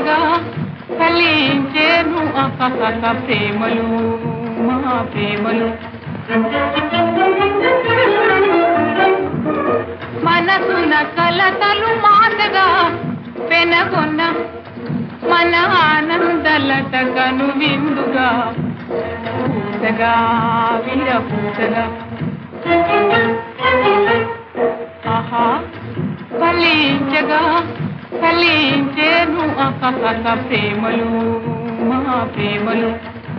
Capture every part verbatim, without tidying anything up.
ఫలించగా ఫలించేను అకక ప్రేమలు మా ప్రేమలు. మనసున కలతలు మాటగా పెనగొన్న మన ఆనందలత కను విందుగా పూసగా విరపూసగా. ఆహా ఫలించగా ఫలించేను అకక ప్రేమలు మా ప్రేమలు.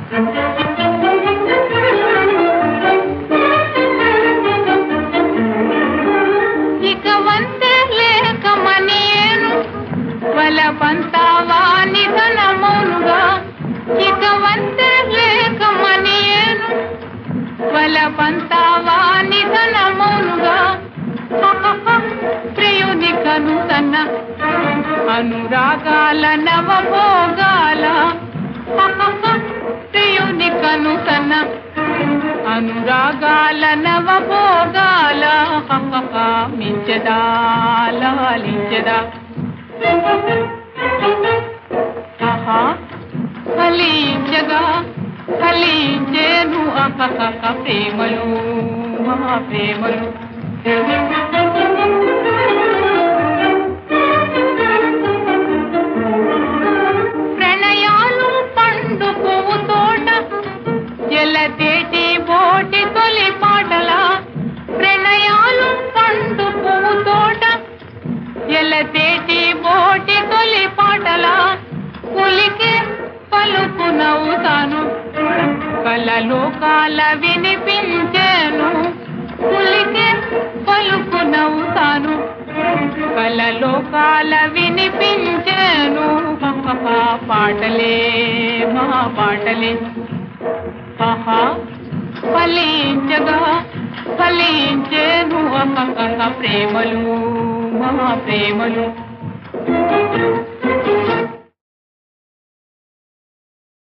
ఇక వంతే లేక మనియేను వలపంతావా నిధనమౌనుగా. ఇక వంతే లేక మనియేను వలపంతావా నిధనమౌనుగా. ప్రియుని కను తన అనురాగాల నవభోగాల. ప్రియుని కను తన అనురాగాల నవభోగాల. మించదా లాలించదా. ఆహా ఫలించగా ఫలించేను అకక ప్రేమలు మా ప్రేమలు. ప్రణయాలు పండు పువ్వు తోట ఎలతేటి బోటి తొలి పాటల. ప్రణయాలు పండు పువ్వు తోట ఎలతేటి బోటి తొలి పాటల. కులికి పలుకు నవ్వుతాను కలలోకాల వినిపించేను. కులికి పలుకు నవ్వుతాను కలలోకాల వినిపించేను. పాటలే మా పాటలే. ఆహా ఫలించగా ఫలించేను అకక ప్రేమలు మా ప్రేమలు.